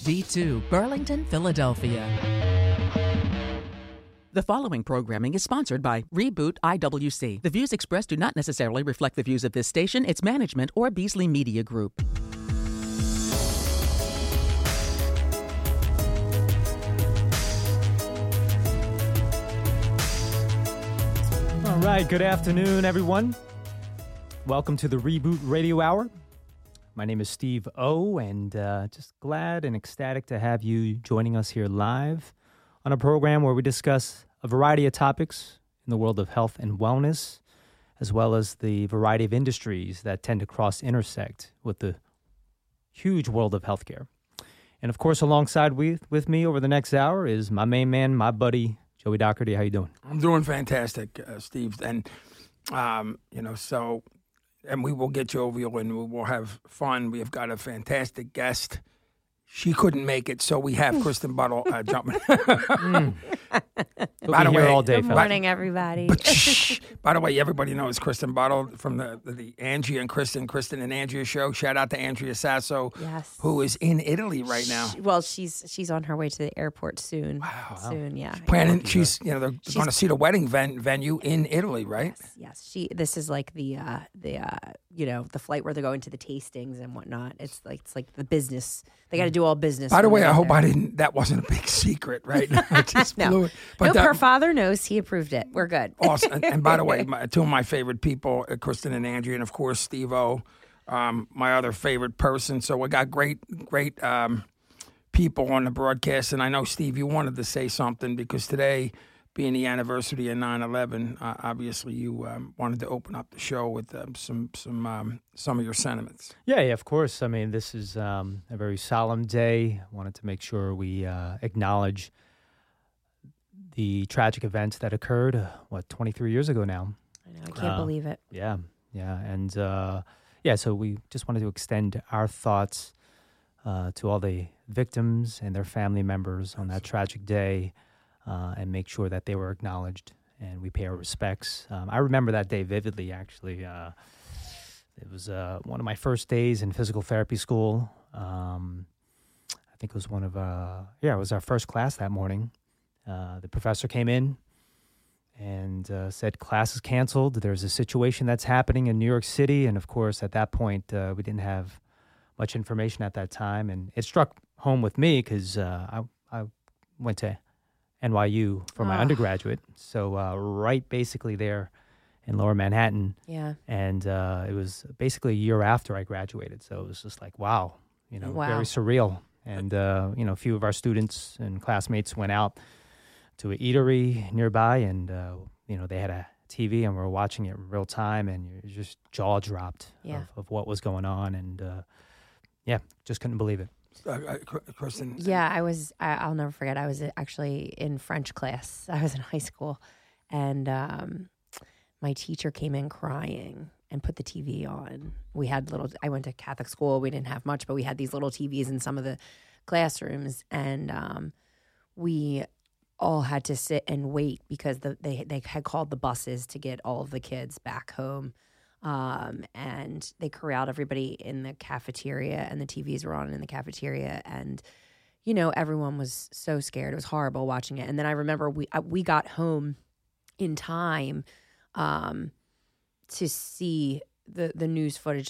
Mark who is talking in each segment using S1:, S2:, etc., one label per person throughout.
S1: HD2, Burlington, Philadelphia. The following programming is sponsored by Reboot IWC. The views expressed do not necessarily reflect the views of this station, its management, or Beasley Media Group.
S2: All right, good afternoon, everyone. Welcome to the Reboot Radio Hour. My name is Steve O, and just glad and ecstatic to have you joining us here live on a program where we discuss a variety of topics in the world of health and wellness, as well as the variety of industries that tend to cross-intersect with the huge world of healthcare. And of course, alongside with me over the next hour is my main man, my buddy, Joey Doherty. How you doing?
S3: I'm doing fantastic, Steve. And, and we will get jovial and we will have fun. We have got a fantastic guest. She couldn't make it, so we have Kristen Buttle jumping.
S2: By the way, all day,
S4: good morning, everybody.
S3: By the way, everybody knows Kristen Buttle from the Angie and Kristen and Andrea show. Shout out to Andrea Sasso,
S4: yes,
S3: who is in Italy right now.
S4: She's on her way to the airport soon.
S3: Wow.
S4: Soon, yeah.
S3: She's planning. They're going to see the wedding venue in Italy, right?
S4: Yes. This is like the flight where they're going to the tastings and whatnot. It's like the business. They got to do all business.
S3: By the way, I hope that wasn't a big secret, right? I just blew it. But
S4: her father knows he approved it. We're good.
S3: Awesome. And by the way, two of my favorite people, Kristen and Andrea, and of course Steve O, my other favorite person. So we got great people on the broadcast. And I know, Steve, you wanted to say something because today, being the anniversary of 9/11, obviously you wanted to open up the show with some of your sentiments.
S2: Yeah, of course. I mean, this is a very solemn day. I wanted to make sure we acknowledge the tragic events that occurred, 23 years ago now.
S4: I know, I can't believe it.
S2: Yeah. And, so we just wanted to extend our thoughts to all the victims and their family members on that tragic day and make sure that they were acknowledged and we pay our respects. I remember that day vividly, actually. It was one of my first days in physical therapy school. I think it was it was our first class that morning. The professor came in and said, class is canceled. There's a situation that's happening in New York City. And of course, at that point, we didn't have much information at that time. And it struck home with me because I went to NYU for my undergraduate. So right basically there in Lower Manhattan.
S4: Yeah.
S2: And it was basically a year after I graduated. So it was just like, wow, very surreal. And, a few of our students and classmates went out to an eatery nearby, and they had a TV, and we were watching it in real time, and you're just jaw dropped of what was going on, and just couldn't believe it.
S3: Kristen.
S4: Yeah, I'll never forget. I was actually in French class. I was in high school, and my teacher came in crying and put the TV on. I went to Catholic school. We didn't have much, but we had these little TVs in some of the classrooms, and we all had to sit and wait because they had called the buses to get all of the kids back home. And they corralled everybody in the cafeteria, and the TVs were on in the cafeteria. And, everyone was so scared. It was horrible watching it. And then I remember we got home in time to see the news footage,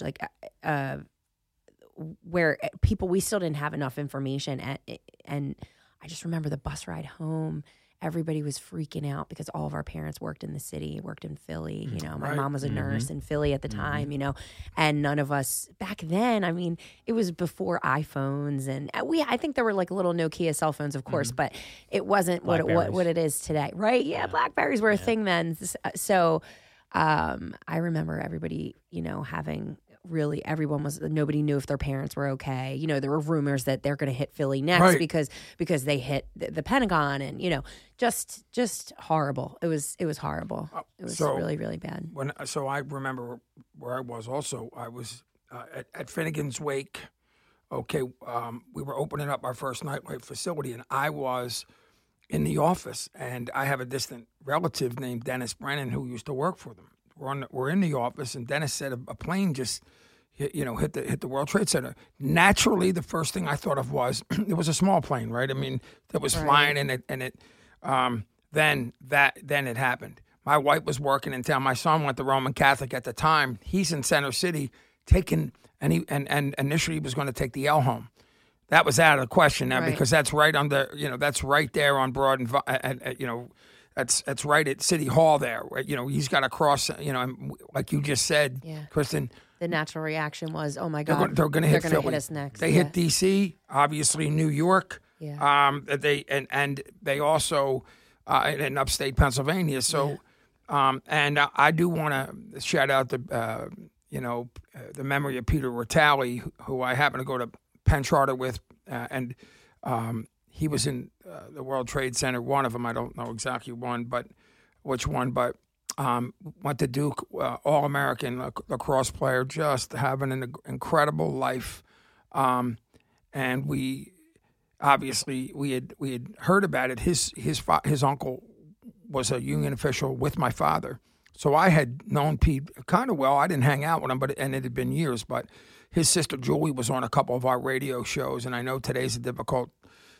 S4: where we still didn't have enough information. And I just remember the bus ride home. Everybody was freaking out because all of our parents worked in the city, worked in Philly. My mom was a nurse in Philly at the time, and none of us back then. I mean, it was before iPhones, and I think there were like little Nokia cell phones, of course, but it wasn't what it is today, right? Yeah, Blackberries were a thing then. So I remember everybody, having. Really, nobody knew if their parents were okay. There were rumors that they're going to hit Philly next because they hit the Pentagon, and just horrible. It was horrible. It was really, really bad.
S3: I remember where I was also. I was at Finnegan's Wake. Okay, we were opening up our first nightlife facility, and I was in the office, and I have a distant relative named Dennis Brennan who used to work for them. We're in the office, and Dennis said a plane just hit the World Trade Center. Naturally, the first thing I thought of was it was a small plane, right? I mean, that was flying, then it happened. My wife was working in town. My son went to Roman Catholic at the time. He's in Center City, and initially he was going to take the L home. That was out of the question now because that's right under, that's right there on Broad and that's right at City Hall there. He's got to cross, and like you just said, Kristen.
S4: The natural reaction was, oh my God,
S3: they're going to hit Philly.
S4: Hit us next.
S3: They hit D.C., obviously New York.
S4: Yeah.
S3: They also in upstate Pennsylvania. So, and I do want to shout out the memory of Peter Rattali, who I happen to go to Penn Charter with, and he was in the World Trade Center. One of them, I don't know exactly which one, but went to Duke, All-American lacrosse player, just having an incredible life. And we obviously we had heard about it. His uncle was a union official with my father, so I had known Pete kind of well. I didn't hang out with him, and it had been years, but. His sister Julie was on a couple of our radio shows, and I know today's a difficult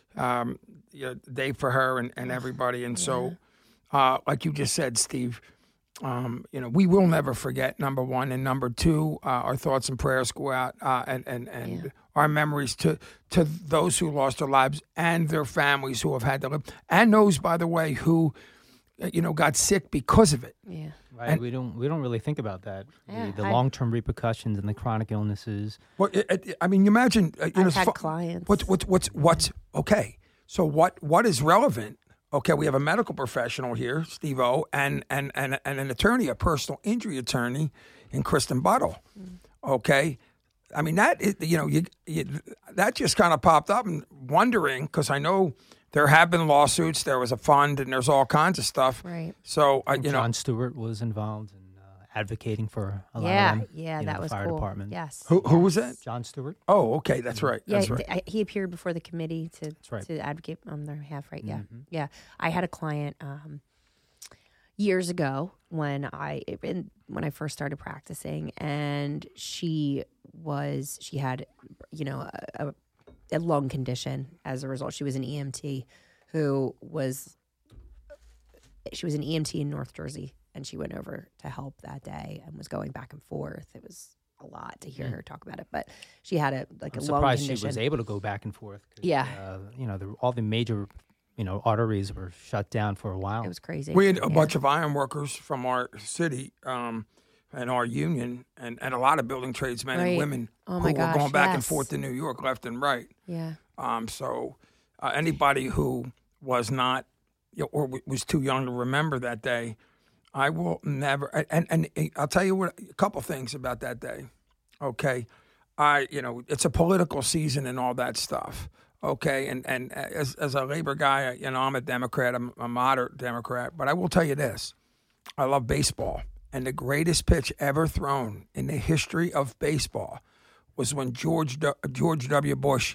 S3: day for her and everybody. And so, like you just said, Steve, we will never forget, number one. And number two, our thoughts and prayers go out and our memories to those who lost their lives and their families who have had to live. And those, by the way, who, got sick because of it.
S4: Yeah.
S2: Right, and we don't really think about that. The long-term repercussions and the chronic illnesses.
S3: Well, I mean, you imagine.
S4: I've had clients.
S3: What's okay? So what is relevant? Okay, we have a medical professional here, Steve-O, and an attorney, a personal injury attorney, in Kristen Buttle. Okay, I mean that that just kind of popped up and wondering because I know. There have been lawsuits. There was a fund, and there's all kinds of stuff.
S4: Right.
S3: So,
S2: Jon Stewart was involved in advocating for a lot of them.
S4: Yeah, that was
S2: fire
S4: cool.
S2: Department.
S4: Yes.
S3: Who was that?
S2: Jon Stewart.
S3: Oh, okay, that's right.
S4: Yeah,
S3: that's right.
S4: He appeared before the committee to advocate on their behalf. Right. Yeah. Mm-hmm. Yeah. I had a client years ago when I first started practicing, and she had a lung condition as a result. She was an EMT she was an EMT in North Jersey, and she went over to help that day and was going back and forth. It was a lot to hear her talk about it, but she had a lung condition.
S2: I'm surprised she was able to go back and forth.
S4: Yeah.
S2: All the major, arteries were shut down for a while.
S4: It was crazy.
S3: We had a bunch of iron workers from our city, and our union, and a lot of building tradesmen and women who were going back and forth to New York left and right.
S4: Yeah.
S3: So anybody who was not or was too young to remember that day, I will never. And I'll tell you a couple things about that day. Okay, it's a political season and all that stuff. Okay, and as a labor guy, I'm a Democrat. I'm a moderate Democrat, but I will tell you this: I love baseball. And the greatest pitch ever thrown in the history of baseball was when George W. Bush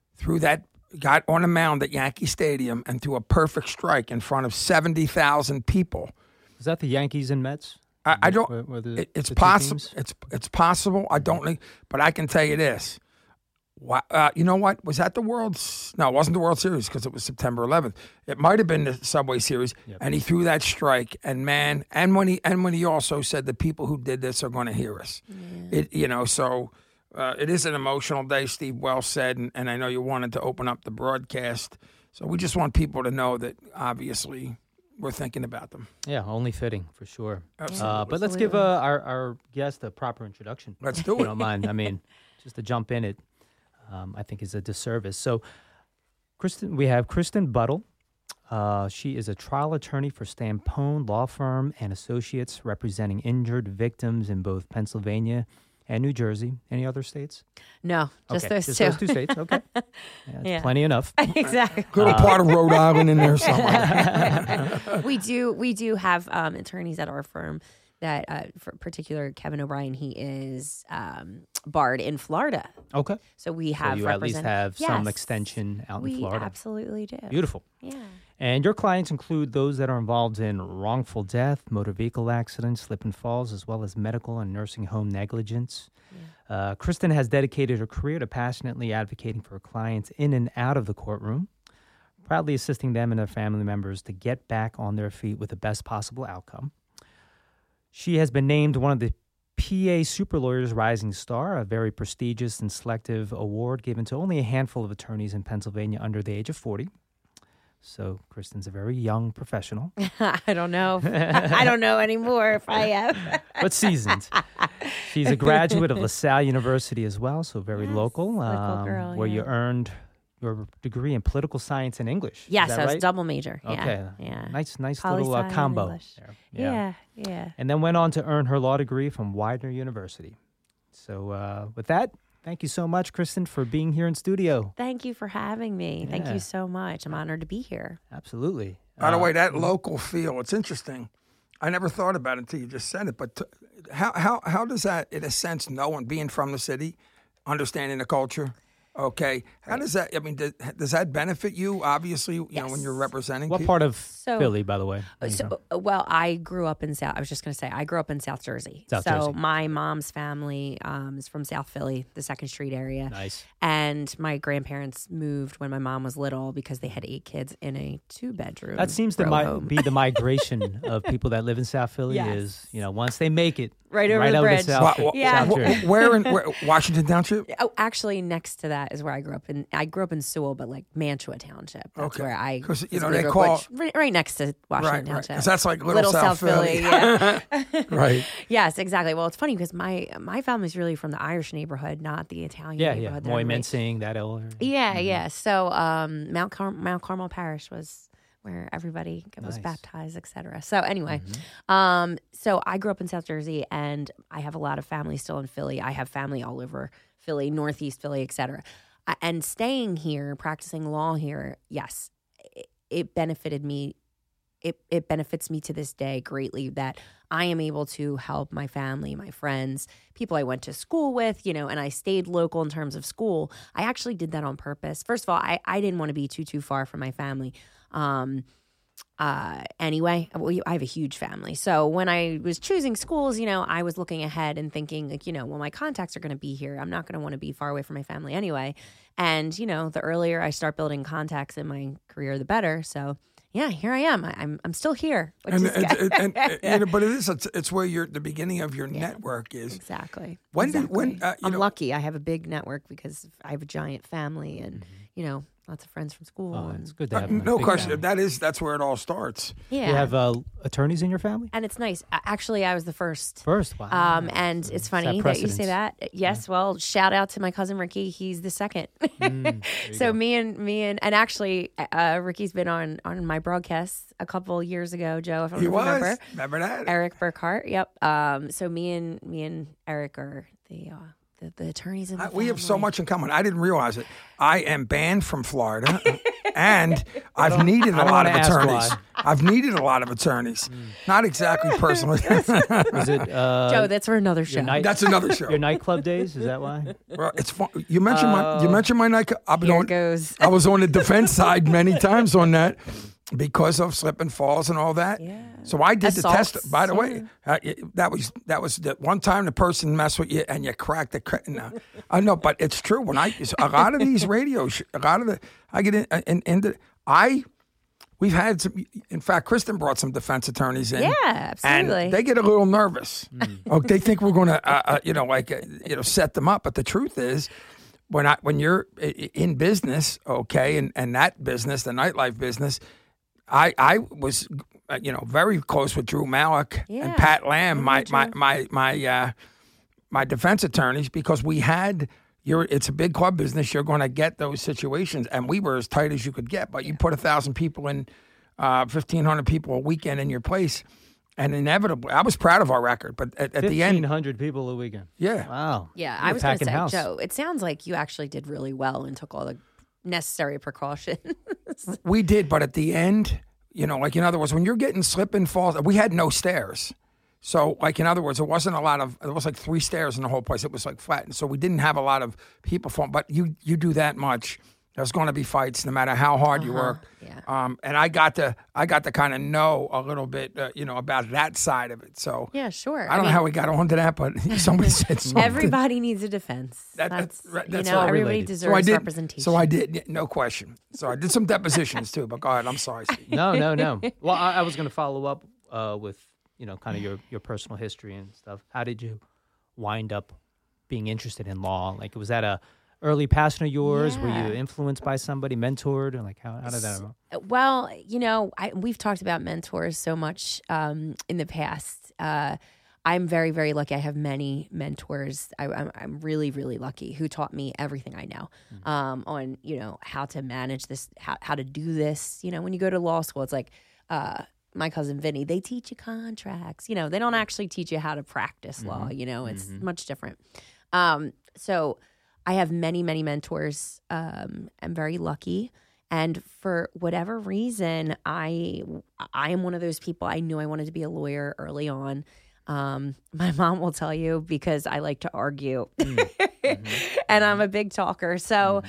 S3: got on a mound at Yankee Stadium and threw a perfect strike in front of 70,000 people.
S2: Was that the Yankees and Mets?
S3: I don't. It's possible. It's possible. I don't. But I can tell you this. You know what? Was that the No, it wasn't the World Series because it was September 11th. It might have been the Subway Series, and he threw that strike. And man, and when he also said the people who did this are going to hear us. Yeah. So it is an emotional day. Steve well said, and I know you wanted to open up the broadcast, so we just want people to know that obviously we're thinking about them.
S2: Yeah, only fitting for sure.
S3: Absolutely.
S2: But let's give our guest a proper introduction.
S3: Let's do it.
S2: If you don't mind. I mean, just to jump in it. I think is a disservice. So, we have Kristen Buttle. She is a trial attorney for Stampone Law Firm and Associates, representing injured victims in both Pennsylvania and New Jersey. Any other states?
S4: No, just
S2: those
S4: two.
S2: Those two states. Okay, plenty enough.
S4: Exactly.
S3: Little part of Rhode Island in there somewhere.
S4: We do have attorneys at our firm that, for particular Kevin O'Brien, he is barred in Florida.
S2: Okay.
S4: So we have
S2: you at least have some
S4: Yes.
S2: extension out in
S4: We
S2: Florida.
S4: absolutely do.
S2: Beautiful.
S4: Yeah.
S2: And your clients include those that are involved in wrongful death, motor vehicle accidents, slip and falls, as well as medical and nursing home negligence. Kristen has dedicated her career to passionately advocating for her clients in and out of the courtroom, proudly assisting them and their family members to get back on their feet with the best possible outcome. She has been named one of the PA Super Lawyers Rising Star, a very prestigious and selective award given to only a handful of attorneys in Pennsylvania under the age of 40. So Kristen's a very young professional.
S4: I don't know. I don't know anymore if I am.
S2: But seasoned. She's a graduate of LaSalle University as well, so very
S4: Yes,
S2: local,
S4: local girl,
S2: where you
S4: yeah.
S2: earned your degree in political science and English. Is
S4: Yes,
S2: that
S4: I was
S2: right?
S4: double major. Yeah.
S2: Okay.
S4: Yeah.
S2: Nice
S4: Poli
S2: little
S4: sci and
S2: combo
S4: English.
S2: there.
S4: Yeah.
S2: And then went on to earn her law degree from Widener University. So with that, thank you so much, Kristen, for being here in studio.
S4: Thank you for having me. Thank
S2: Yeah.
S4: you so much. I'm honored to be here.
S2: Absolutely.
S3: By the way, that local feel, it's interesting. I never thought about it until you just said it. But how does that, in a sense, knowing, being from the city, understanding the culture, okay, how does that, I mean, does that benefit you, obviously, you know, when you're representing
S2: What
S3: people?
S2: part of
S4: So-
S2: Philly, by the way? are you from?
S4: Well, I grew up in I was just going to say, I grew up in South Jersey.
S2: South
S4: so
S2: Jersey.
S4: my mom's family is from South Philly, the 2nd Street area.
S2: Nice.
S4: And my grandparents moved when my mom was little because they had 8 kids in a 2-bedroom.
S2: That seems to
S4: row home.
S2: be the migration of people that live in South Philly
S4: Yes.
S2: is, you know, once they make it.
S4: Right over the
S2: to
S4: bridge.
S2: South,
S4: Yeah.
S2: South Jersey.
S3: Where Washington Township?
S4: Oh, actually, next to that is where I grew up. I grew up in Sewell, but like Mantua Township. That's
S3: Okay.
S4: where I
S3: 'Cause, you know,
S4: physically
S3: they
S4: grew up,
S3: call-
S4: right next to Washington
S3: Right,
S4: Township.
S3: because that's like little South Philly.
S4: Yeah.
S3: Right.
S4: Yes, exactly. Well, it's funny because my family's really from the Irish neighborhood, not the Italian
S2: Yeah,
S4: neighborhood. that
S2: Moy
S4: I'm raised-
S2: Mensing, that area.
S4: Yeah, yeah. So Mount Carmel Parish was where everybody was
S2: Nice.
S4: baptized, etc. So anyway, so I grew up in South Jersey, and I have a lot of family still in Philly. I have family all over Philly, Northeast Philly, etc. And staying here, practicing law here, yes, it benefited me. It benefits me to this day greatly that I am able to help my family, my friends, people I went to school with, you know, and I stayed local in terms of school. I actually did that on purpose. First of all, I didn't want to be too far from my family. Anyway, I have a huge family. So when I was choosing schools, you know, I was looking ahead and thinking like, you know, well, my contacts are going to be here. I'm not going to want to be far away from my family anyway. And, you know, the earlier I start building contacts in my career, the better. So yeah, here I am. I'm still here. Which
S3: And,
S4: is
S3: you know, but it's where the beginning of your network is.
S4: exactly.
S3: When
S4: exactly.
S3: you
S4: I'm
S3: know,
S4: lucky. I have a big network because I have a giant family and, you know, lots of friends from school.
S2: Oh,
S4: and
S2: it's good to have a
S3: no
S2: big
S3: question.
S2: family.
S3: That's where it all starts.
S4: yeah.
S2: You have attorneys in your family?
S4: And it's nice. Actually, I was the first.
S2: First, wow.
S4: And
S2: So
S4: it's
S2: set
S4: funny that you say
S2: precedents.
S4: that. Yes. Well, shout out to my cousin Ricky. He's the second. So me and actually, Ricky's been on my broadcast a couple years ago, Joe, if I
S3: He
S4: remember.
S3: was. Remember that?
S4: Eric Burkhart. Yep. So me and Eric are the attorneys in the
S3: We have so
S4: family.
S3: much in common. I didn't realize it. I am banned from Florida, and I've needed a
S2: don't
S3: lot of
S2: wanna ask
S3: attorneys.
S2: why.
S3: I've needed a lot of attorneys. Not exactly personally.
S2: Was it
S4: Joe, that's for another show.
S2: night-
S3: That's another show.
S2: your nightclub days? Is that why?
S3: Well, it's fun. You mentioned my night. I've been
S4: Here
S3: on.
S4: it goes.
S3: I was on the defense side many times on that because of slip and falls and all that.
S4: Yeah.
S3: So I did the
S4: Assaults,
S3: test. By the way, that was the one time the person messed with you and you cracked the. No, I know, but it's true. When a lot of these radios, I get into. We've had some. In fact, Kristen brought some defense attorneys in.
S4: Yeah, absolutely.
S3: And they get a little nervous. Oh, they think we're going to, set them up. But the truth is, when you're in business, okay, and that business, the nightlife business, I was, very close with Drew Malik
S4: Yeah.
S3: and Pat Lamb,
S4: I know
S3: my defense attorneys, because we had. It's a big club business. You're going to get those situations, and we were as tight as you could get. But you put 1,000 people in, 1,500 people a weekend in your place, and inevitably, I was proud of our record. But at the end,
S2: 1,500 people a weekend.
S3: yeah,
S2: Wow.
S4: Yeah,
S2: You're
S4: I was going to
S2: packing
S4: say,
S2: house.
S4: Joe, it sounds like you actually did really well and took all the necessary precautions.
S3: we did. But at the end, like in other words, when you're getting slip and falls, we had no stairs. So, like, in other words, it wasn't a lot of, it was like 3 stairs in the whole place. It was like flat. And so we didn't have a lot of people from, but you do that much. There's going to be fights no matter how hard you work.
S4: Yeah.
S3: And I got to kind of know a little bit, about that side of it. So
S4: Yeah, sure.
S3: I don't know how we got onto that, but somebody said something.
S4: Everybody needs a defense.
S3: That's right. That's
S4: everybody
S2: related.
S4: deserves representation.
S3: So I did, yeah, no question. So I did some depositions too, but go ahead. I'm sorry, Steve.
S2: No. Well, I was going to follow up with kind of your personal history and stuff. How did you wind up being interested in law? Like, was that a early passion of yours? Were you influenced by somebody, mentored, and like how did that happen?
S4: Well, we've talked about mentors so much in the past. I'm very, very lucky. I have many mentors. I'm really, really lucky who taught me everything I know on how to manage this, how to do this. When you go to law school, it's like my cousin Vinny. They teach you contracts. They don't actually teach you how to practice law. It's much different. So I have many, many mentors. I'm very lucky. And for whatever reason, I am one of those people. I knew I wanted to be a lawyer early on. My mom will tell you because I like to argue and I'm a big talker. So,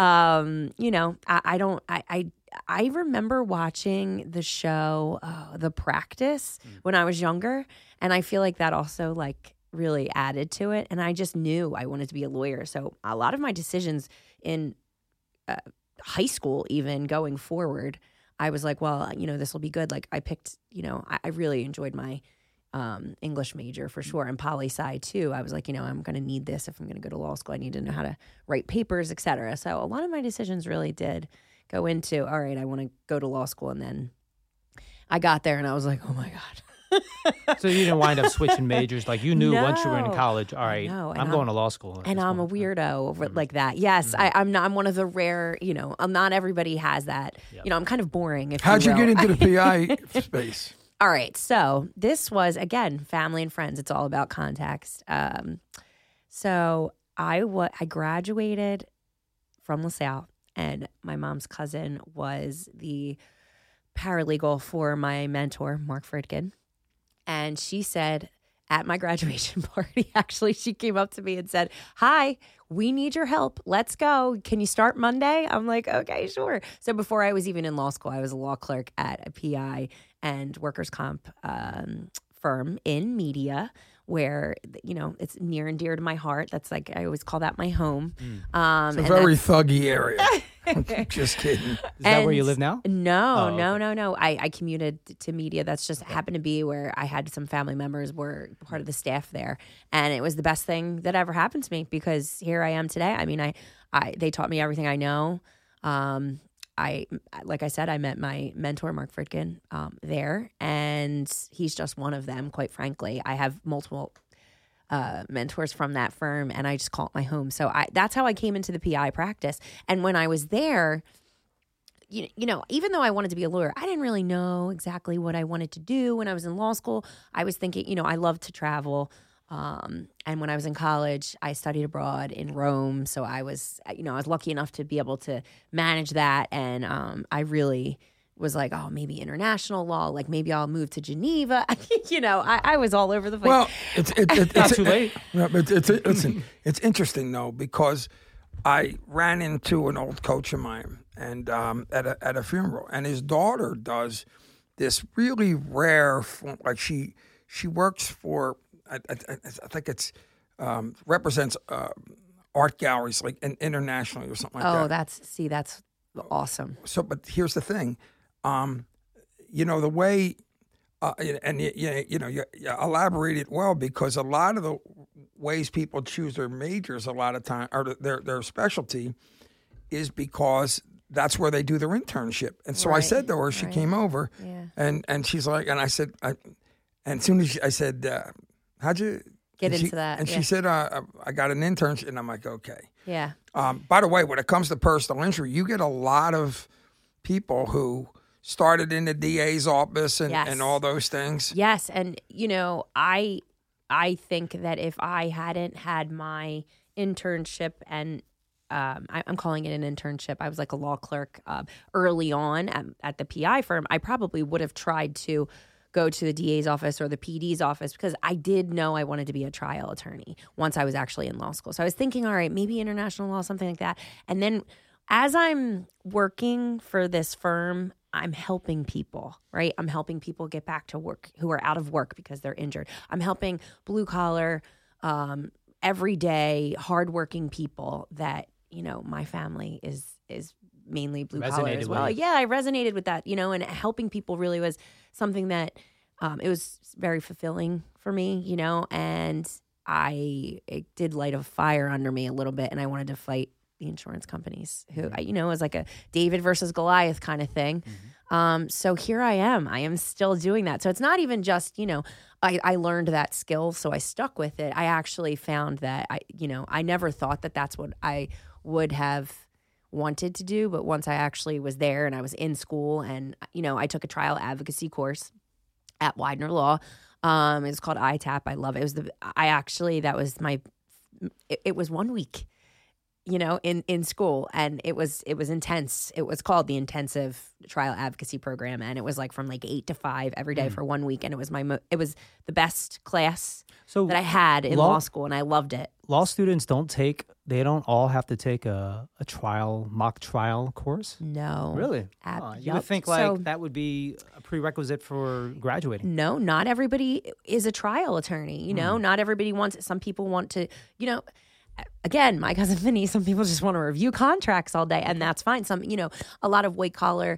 S4: I remember watching the show, The Practice when I was younger. And I feel like that also really added to it. And I just knew I wanted to be a lawyer. So a lot of my decisions in high school, even going forward, I was like, well, this will be good. Like I picked, I really enjoyed my English major for sure. And poli-sci too. I was like, I'm going to need this if I'm going to go to law school. I need to know how to write papers, et cetera. So a lot of my decisions really did go into, all right, I want to go to law school. And then I got there and I was like, oh my God.
S2: So you didn't wind up switching majors? Like you knew once you were in college, all right,
S4: No,
S2: I'm going to law school.
S4: And I'm a weirdo like that. Yes, I'm one of the rare, not everybody has that.
S2: Yep.
S4: I'm kind of boring.
S3: How'd you get into the PI space?
S4: All right, so this was, again, family and friends. It's all about context. So I graduated from LaSalle, and my mom's cousin was the paralegal for my mentor, Mark Fridkin. And she said at my graduation party, actually, she came up to me and said, hi, we need your help. Let's go. Can you start Monday? I'm like, okay, sure. So before I was even in law school, I was a law clerk at a PI and workers' comp firm in media where, it's near and dear to my heart. That's I always call that my home.
S3: It's a very thuggy area. Just kidding.
S2: Is that where you live now?
S4: No,
S2: Oh, okay.
S4: no. I commuted to media. That's just happened to be where I had some family members were part of the staff there. And it was the best thing that ever happened to me because here I am today. I mean, they taught me everything I know. Like I said, I met my mentor, Mark Fridkin, there, and he's just one of them, quite frankly. I have multiple mentors from that firm, and I just call it my home. So that's how I came into the PI practice. And when I was there, even though I wanted to be a lawyer, I didn't really know exactly what I wanted to do. When I was in law school, I was thinking, I love to travel. And when I was in college, I studied abroad in Rome. So I was lucky enough to be able to manage that. And I really was like, oh, maybe international law, like maybe I'll move to Geneva. I was all over the place.
S3: Well, it's
S2: Not too late.
S3: Listen, it's interesting though because I ran into an old coach of mine and at a funeral, and his daughter does this really rare, like she works for. I think it's represents art galleries like internationally or something like that.
S4: That's awesome.
S3: So, but here's the thing, the way, and you elaborate it well because a lot of the ways people choose their majors, a lot of time, or their specialty, is because that's where they do their internship. And so I said to her, she came over, and she's like, and I said, and as soon as I said. How'd you
S4: get into that?
S3: And she said, I got an internship. And I'm like, okay.
S4: Yeah.
S3: By the way, when it comes to personal injury, you get a lot of people who started in the DA's office and all those things.
S4: Yes. And, I think that if I hadn't had my internship and I'm calling it an internship. I was like a law clerk early on at the PI firm. I probably would have tried to go to the DA's office or the PD's office because I did know I wanted to be a trial attorney once I was actually in law school. So I was thinking, all right, maybe international law, something like that. And then as I'm working for this firm, I'm helping people, right? I'm helping people get back to work who are out of work because they're injured. I'm helping blue collar, everyday, hardworking people that, my family is mainly blue collar as well. Yeah, I resonated with that, and helping people really was something that it was very fulfilling for me, and it did light a fire under me a little bit, and I wanted to fight the insurance companies who, it was like a David versus Goliath kind of thing. So here I am still doing that. So it's not even just, I learned that skill, so I stuck with it. I actually found that I never thought that that's what I would have wanted to do. But once I actually was there and I was in school and, I took a trial advocacy course at Widener Law. It's called ITAP. I love it. It was 1 week, in school, and it was intense. It was called the Intensive Trial Advocacy Program, and it was like from 8 to 5 every day for 1 week, and it was it was the best class that I had in law school, and I loved it.
S2: Law students don't all have to take a mock trial course?
S4: No.
S2: Really? You would think that would be a prerequisite for graduating.
S4: No, not everybody is a trial attorney, not everybody wants it. Some people want to, again, my cousin Vinny, some people just want to review contracts all day, and that's fine. Some, a lot of white collar,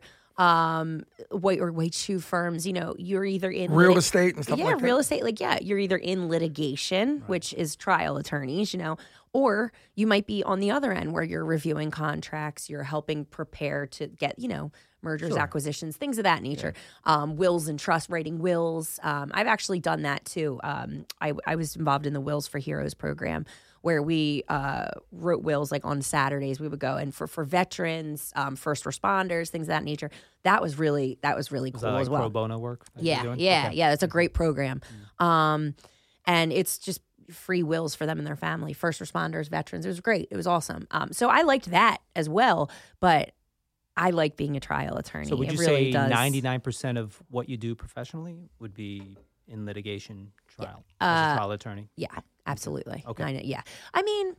S4: white shoe firms, you're either in
S3: real estate and stuff like that.
S4: Yeah, real estate. You're either in litigation, which is trial attorneys, or you might be on the other end where you're reviewing contracts, you're helping prepare to get, mergers, acquisitions, things of that nature. Yeah. Wills and trust, writing wills. I've actually done that too. I was involved in the Wills for Heroes program, where we wrote wills on Saturdays. We would go, and for veterans, first responders, things of that nature. That was really cool as well.
S2: Pro bono work?
S4: Yeah. It's a great program, and it's just free wills for them and their family, first responders, veterans. It was great. It was awesome. So I liked that as well, but I like being a trial attorney.
S2: So would you say 99% of what you do professionally would be in litigation trial as a trial attorney?
S4: Yeah, absolutely.
S2: Okay.
S4: Yeah. I mean,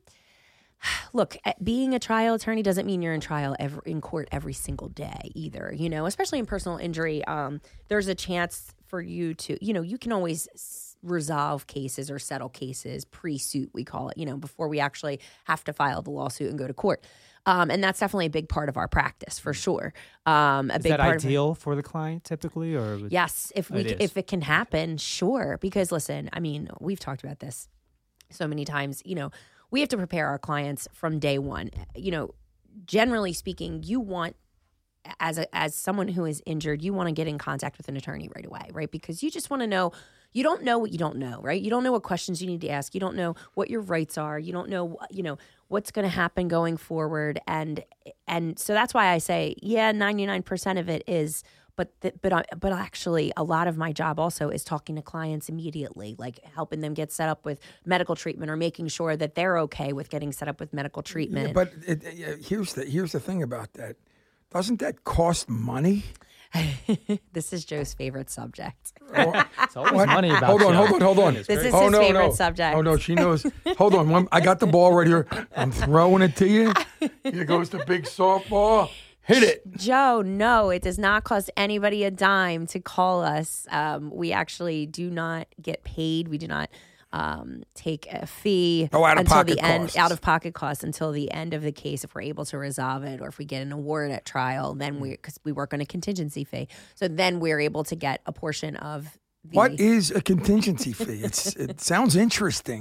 S4: look, being a trial attorney doesn't mean you're in trial in court every single day either, especially in personal injury. There's a chance for you to, you can always resolve cases or settle cases pre-suit, we call it, before we actually have to file the lawsuit and go to court. And that's definitely a big part of our practice, for sure.
S2: Is that ideal for the client typically, or
S4: yes, if it can happen, sure. Because listen, I mean, we've talked about this so many times. We have to prepare our clients from day one. Generally speaking, you want, as someone who is injured, you want to get in contact with an attorney right away, right? Because you just want to know. You don't know what you don't know, right? You don't know what questions you need to ask. You don't know what your rights are. You don't know, what's going to happen going forward. And so that's why I say, 99% of it is, but actually a lot of my job also is talking to clients immediately, helping them get set up with medical treatment or making sure that they're okay with getting set up with medical treatment.
S3: Yeah, but here's the thing about that. Doesn't that cost money?
S4: This is Joe's favorite subject.
S2: It's always money about
S3: Hold on.
S4: This is his favorite subject.
S3: Oh, no, she knows. Hold on. I got the ball right here. I'm throwing it to you. Here goes the big softball. Hit it.
S4: Joe, no, it does not cost anybody a dime to call us. We actually do not get paid. We do not take a fee until the end, out of pocket costs until the end of the case. If we're able to resolve it, or if we get an award at trial, then because we work on a contingency fee, so then we're able to get a portion of.
S3: What is a contingency fee? It sounds interesting.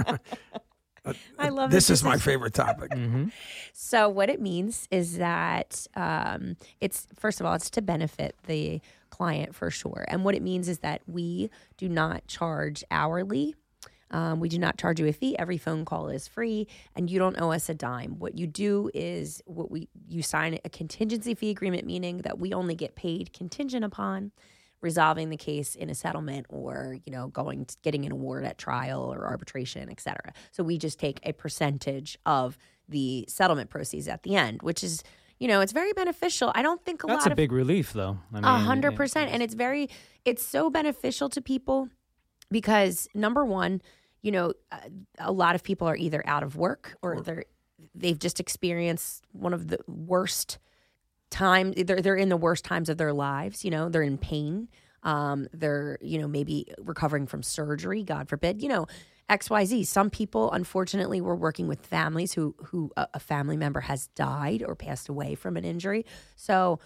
S4: I love
S3: this. Is my favorite topic.
S2: Mm-hmm.
S4: So what it means is that it's, first of all, it's to benefit the client for sure, and what it means is that we do not charge hourly. We do not charge you a fee. Every phone call is free, and you don't owe us a dime. What you do is you sign a contingency fee agreement, meaning that we only get paid contingent upon resolving the case in a settlement, or getting an award at trial or arbitration, et cetera. So we just take a percentage of the settlement proceeds at the end, which is it's very beneficial. I don't think
S2: That's a big relief, though. I mean,
S4: 100%. And it's so beneficial to people because, number one, a lot of people are either out of work or they've just experienced one of the worst times. They're in the worst times of their lives. They're in pain. They're, maybe recovering from surgery, God forbid, XYZ. Some people, unfortunately, were working with families who a family member has died or passed away from an injury. So,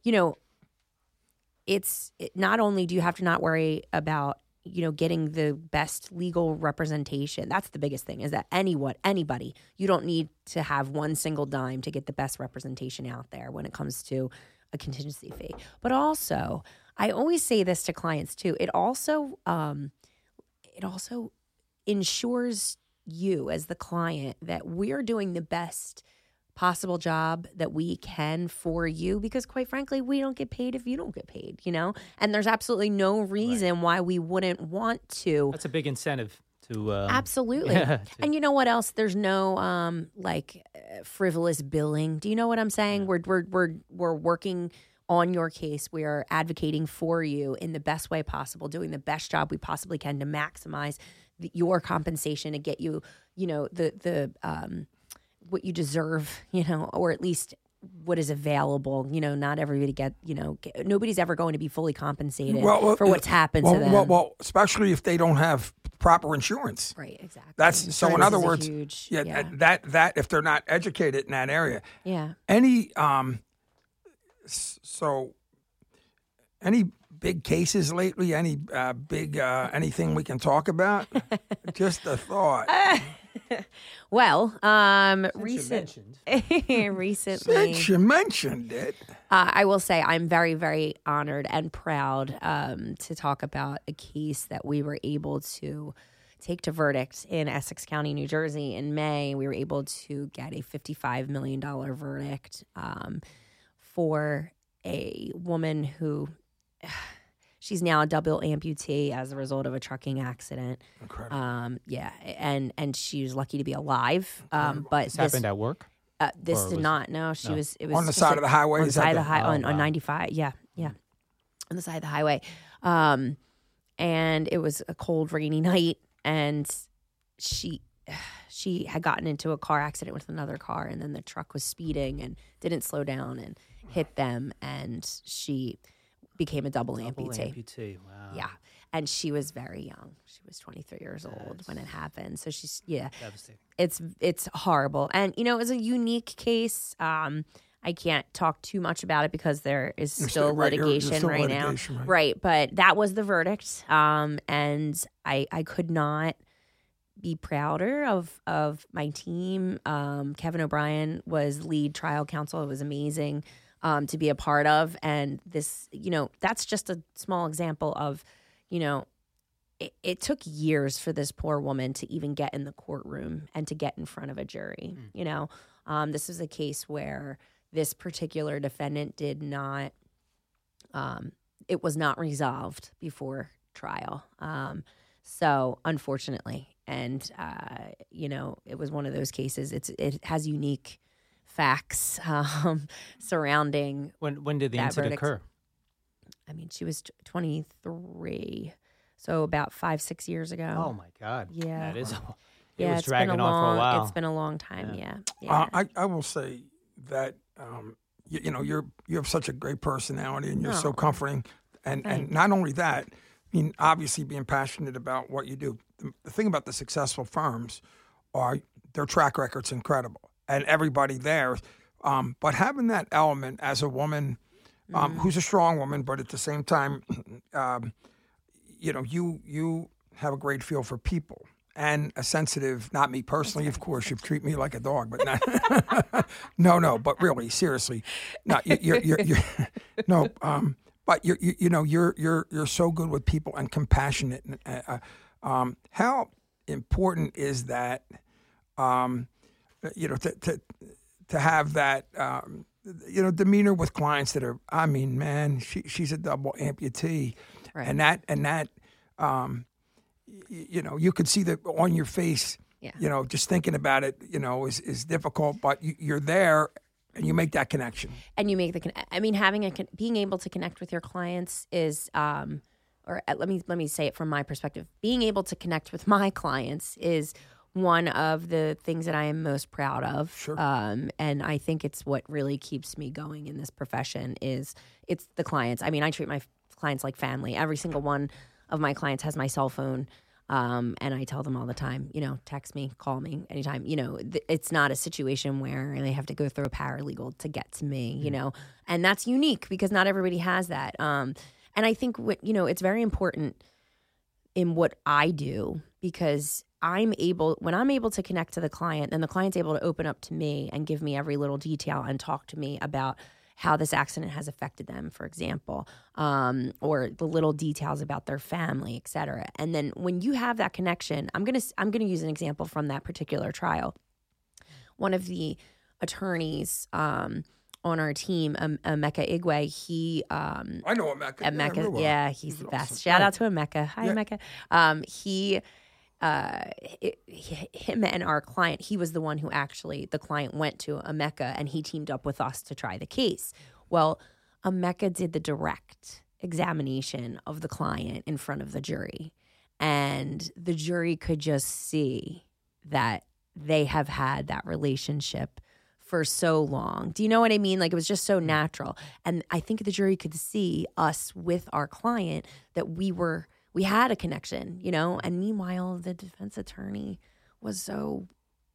S4: it's not only do you have to not worry about, getting the best legal representation. That's the biggest thing, is that anybody, you don't need to have one single dime to get the best representation out there when it comes to a contingency fee. But also, I always say this to clients too. It also ensures you as the client that we're doing the best possible job that we can for you, because quite frankly, we don't get paid if you don't get paid, and there's absolutely no reason why we wouldn't want to.
S2: That's a big incentive to
S4: absolutely. And you know what else? There's no frivolous billing. Do you know what I'm saying? We're working on your case. We are advocating for you in the best way possible, doing the best job we possibly can to maximize your compensation and get you, the what you deserve, or at least what is available. Not everybody nobody's ever going to be fully compensated for what's happened to them.
S3: Well, especially if they don't have proper insurance.
S4: Right, exactly.
S3: That's so. In other words, that if they're not educated in that area, any big cases lately? Any big anything we can talk about? Just a thought.
S4: Well,
S3: recently,
S4: since
S3: you mentioned it,
S4: I will say I'm very, very honored and proud to talk about a case that we were able to take to verdict in Essex County, New Jersey in May. We were able to get a $55 million verdict for a woman who... She's now a double amputee as a result of a trucking accident.
S3: Incredible.
S4: And she was lucky to be alive. But
S2: this happened at work?
S4: This did not. No, it was
S3: on the side of the highway.
S4: On the side of the highway on 95. Yeah, on the side of the highway. And it was a cold, rainy night, and she had gotten into a car accident with another car, and then the truck was speeding and didn't slow down and hit them, and she became a double amputee.
S2: Wow.
S4: Yeah. And she was very young. She was 23 years old when it happened. So she's,
S2: devastating.
S4: It's horrible. And, it was a unique case. I can't talk too much about it because there is still litigation right now. Right. But that was the verdict. And I could not be prouder of my team. Kevin O'Brien was lead trial counsel. It was amazing to be a part of. And this, that's just a small example of, it took years for this poor woman to even get in the courtroom and to get in front of a jury. This is a case where this particular defendant did not, it was not resolved before trial. So unfortunately, and, it was one of those cases, it has unique facts surrounding.
S2: When did the incident occur?
S4: I mean, she was 23, so about 5-6 years ago.
S2: Oh my God!
S4: Yeah,
S2: that is.
S4: It was dragging on for a while. It's been a long time. Yeah.
S3: I will say that you have such a great personality, and you're so comforting, and not only that, I mean, obviously being passionate about what you do. The thing about the successful firms are their track record's incredible. And everybody there, but having that element as a woman who's a strong woman, but at the same time, you have a great feel for people and a sensitive. Not me personally, of course. You treat me like a dog, but not. No. But really, seriously, no. You're no. But you're so good with people and compassionate. How important is that? To have that, demeanor with clients that are, I mean, man, she's a double amputee, right. and that, you could see that on your face, just thinking about it, is difficult, but you're there And you make that connection.
S4: And you make being able to connect with your clients is, let me say it from my perspective. Being able to connect with my clients is one of the things that I am most proud of.
S3: Sure.
S4: And I think it's what really keeps me going in this profession it's the clients. I mean, I treat my clients like family. Every single one of my clients has my cell phone. And I tell them all the time, text me, call me anytime. It's not a situation where they have to go through a paralegal to get to me, and that's unique because not everybody has that. And I think it's very important in what I do because when I'm able to connect to the client, then the client's able to open up to me and give me every little detail and talk to me about how this accident has affected them, for example, or the little details about their family, et cetera. And then when you have that connection, I'm gonna use an example from that particular trial. One of the attorneys on our team, Emeka Igwe, he
S3: I know Emeka.
S4: Emeka, yeah, he's the best. Shout out to Emeka. Hi, Emeka. Him and our client, he was the one who the client went to Emeka and he teamed up with us to try the case. Well, Emeka did the direct examination of the client in front of the jury. And the jury could just see that they have had that relationship for so long. Do you know what I mean? Like it was just so natural. And I think the jury could see us with our client that we had a connection, and meanwhile, the defense attorney was so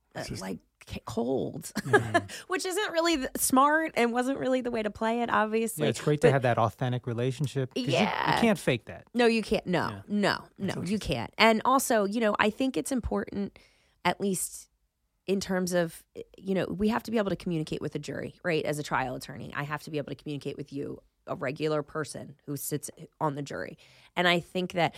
S4: cold, which isn't really smart and wasn't really the way to play it, obviously.
S2: Yeah, it's great to have that authentic relationship.
S4: Yeah.
S2: You can't fake that.
S4: No, you can't. No, you can't. And also, I think it's important, at least in terms of, we have to be able to communicate with a jury, right? As a trial attorney, I have to be able to communicate with you, a regular person who sits on the jury. And I think that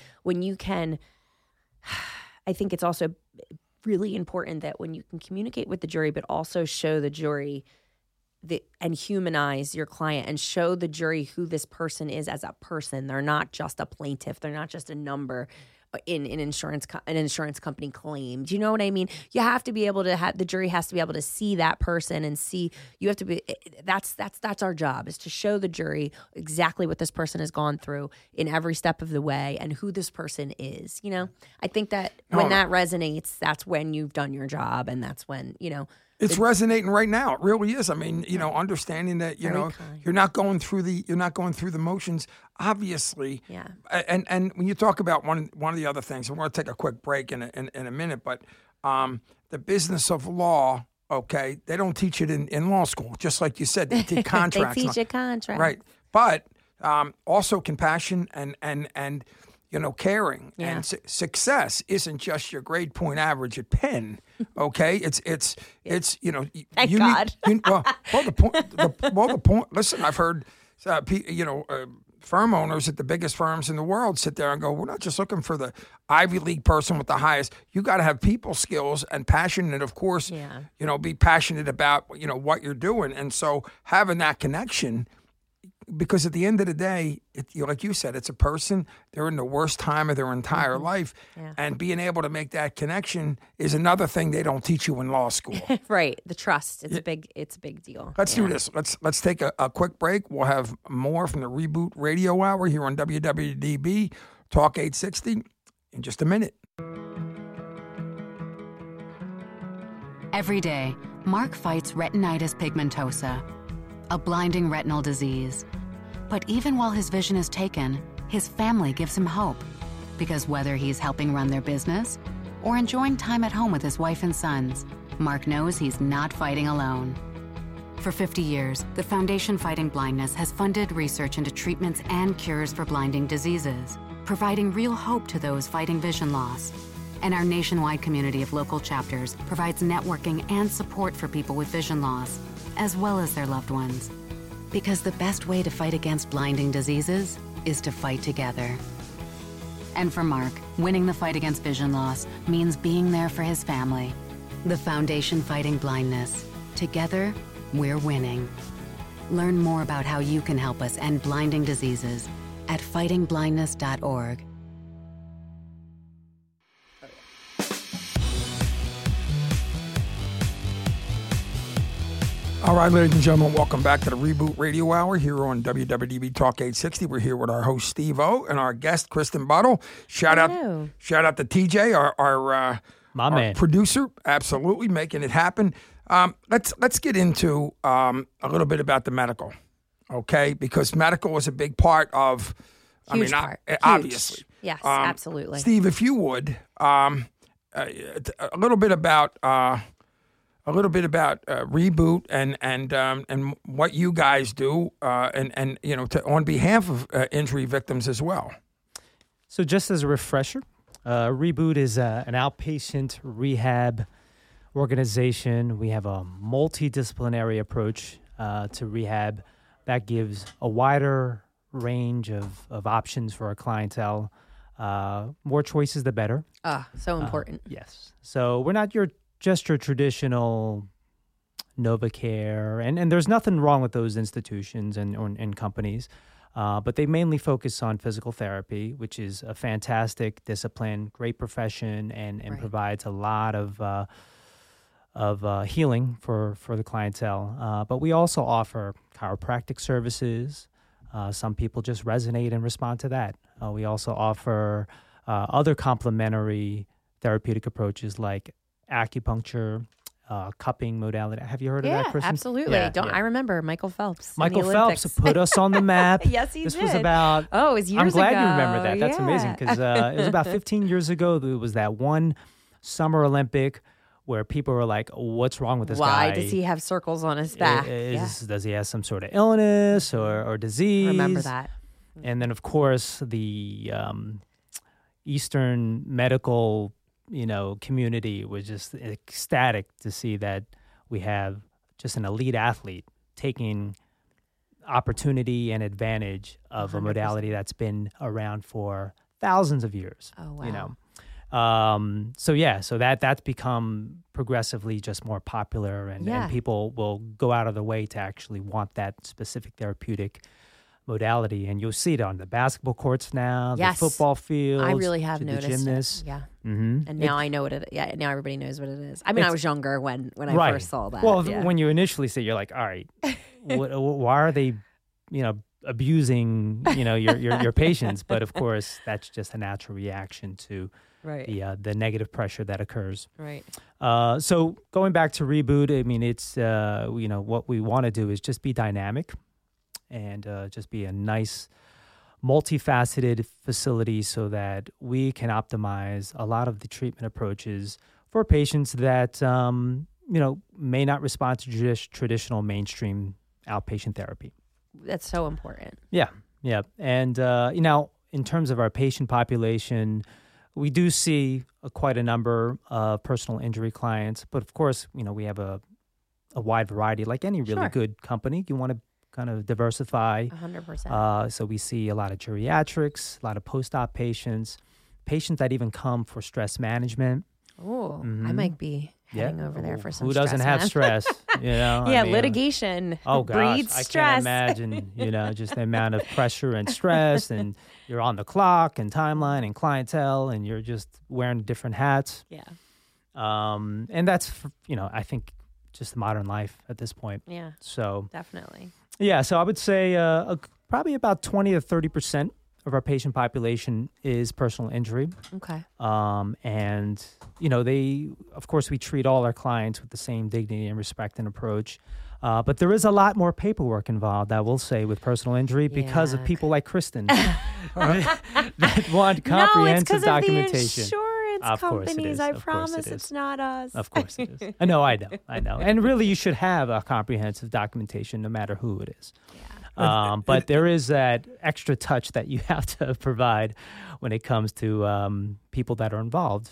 S4: I think it's also really important that when you can communicate with the jury, but also show the jury and humanize your client and show the jury who this person is as a person. They're not just a plaintiff. They're not just a number in an insurance company claim. Do you know what I mean? You have to be able to the jury has to be able to see that person and see. You have to be. That's our job, is to show the jury exactly what this person has gone through in every step of the way and who this person is. I think that when that resonates, that's when you've done your job, and that's when
S3: It's resonating right now. It really is. I mean, understanding that you're not going through the motions, obviously.
S4: Yeah.
S3: And when you talk about one of the other things, and we're going to take a quick break in a minute, but the business of law, okay, they don't teach it in law school. Just like you said, they teach contracts.
S4: They teach a contract,
S3: right? But also compassion and caring and success isn't just your grade point average at Penn. Okay, it's
S4: Thank God.
S3: The point. Listen, I've heard firm owners at the biggest firms in the world sit there and go, "We're not just looking for the Ivy League person with the highest. You got to have people skills and passion, and of course, be passionate about what you're doing." And so having that connection. Because at the end of the day, like you said, it's a person. They're in the worst time of their entire life.
S4: Yeah.
S3: And being able to make that connection is another thing they don't teach you in law school.
S4: Right. The trust. It's a big deal.
S3: Let's do this. Let's take a quick break. We'll have more from the Reboot Radio Hour here on WWDB Talk 860 in just a minute.
S5: Every day, Mark fights retinitis pigmentosa, a blinding retinal disease. But even while his vision is taken, his family gives him hope. Because whether he's helping run their business or enjoying time at home with his wife and sons, Mark knows he's not fighting alone. For 50 years, the Foundation Fighting Blindness has funded research into treatments and cures for blinding diseases, providing real hope to those fighting vision loss. And our nationwide community of local chapters provides networking and support for people with vision loss, as well as their loved ones. Because the best way to fight against blinding diseases is to fight together. And for Mark, winning the fight against vision loss means being there for his family. The Foundation Fighting Blindness. Together, we're winning. Learn more about how you can help us end blinding diseases at fightingblindness.org.
S3: All right, ladies and gentlemen, welcome back to the Reboot Radio Hour here on WWDB Talk 860. We're here with our host, Steve O, and our guest, Kristen Buttle. Shout out to TJ, our
S2: man,
S3: producer, absolutely making it happen. Let's get into a little bit about the medical, okay? Because medical is a big part of,
S4: Huge part.
S3: Obviously.
S4: Yes, absolutely.
S3: Steve, if you would, a little bit about Reboot and what you guys do, and you know, on behalf of injury victims as well.
S2: So just as a refresher, Reboot is an outpatient rehab organization. We have a multidisciplinary approach to rehab that gives a wider range of options for our clientele. More choices, the better.
S4: So important.
S2: Yes. So we're not just your traditional NovaCare, and there's nothing wrong with those institutions and companies, but they mainly focus on physical therapy, which is a fantastic discipline, great profession, and provides a lot of healing for the clientele. But we also offer chiropractic services. Some people just resonate and respond to that. We also offer other complementary therapeutic approaches like acupuncture, cupping modality. Have you heard of that, Kristen?
S4: Absolutely. I remember Michael Phelps.
S2: Michael Phelps put us on the map.
S4: Yes, he did.
S2: This was about.
S4: Oh, it was years ago.
S2: I'm glad you remember that. That's amazing because it was about 15 years ago. There was that one Summer Olympic where people were like, "What's wrong with this guy?
S4: Why does he have circles on his back?
S2: Does he have some sort of illness or disease?"
S4: Remember that.
S2: And then, of course, the Eastern medical community was just ecstatic to see that we have just an elite athlete taking opportunity and advantage of 100%. A modality that's been around for thousands of years.
S4: Oh, wow.
S2: So that's become progressively just more popular, and people will go out of their way to actually want that specific therapeutic modality, and you'll see it on the basketball courts now, the football fields.
S4: I really have
S2: noticed
S4: the gymnasts.
S2: It.
S4: Yeah.
S2: Mm-hmm.
S4: And now I know what it. Yeah. Now everybody knows what it is. I mean, I was younger when I first saw that.
S2: Well, when you initially see it, you're like, all right, why are they, abusing, your patients? But of course, that's just a natural reaction to the negative pressure that occurs.
S4: Right.
S2: So going back to Reboot, I mean, it's what we want to do is just be dynamic. And just be a nice, multifaceted facility so that we can optimize a lot of the treatment approaches for patients that, may not respond to traditional mainstream outpatient therapy.
S4: That's so important.
S2: Yeah. And, in terms of our patient population, we do see quite a number of personal injury clients. But, of course, we have a wide variety. Like any really good company, you want to kind of diversify.
S4: 100%.
S2: So we see a lot of geriatrics, a lot of post-op patients that even come for stress management.
S4: Oh, I might be heading over there for some
S2: Who
S4: stress.
S2: Who doesn't have stress?
S4: Litigation breeds stress.
S2: I can't imagine, just the amount of pressure and stress, and you're on the clock and timeline and clientele, and you're just wearing different hats.
S4: Yeah.
S2: And that's, I think just modern life at this point.
S4: Yeah.
S2: So
S4: definitely.
S2: Yeah, so I would say probably about 20 to 30% of our patient population is personal injury.
S4: Okay.
S2: And, of course, we treat all our clients with the same dignity and respect and approach. But there is a lot more paperwork involved, I will say, with personal injury because of people like Kristen that want comprehensive documentation.
S4: Of companies, I promise it's not us.
S2: Of course it is. I know. And really, you should have a comprehensive documentation no matter who it is.
S4: Yeah.
S2: But there is that extra touch that you have to provide when it comes to people that are involved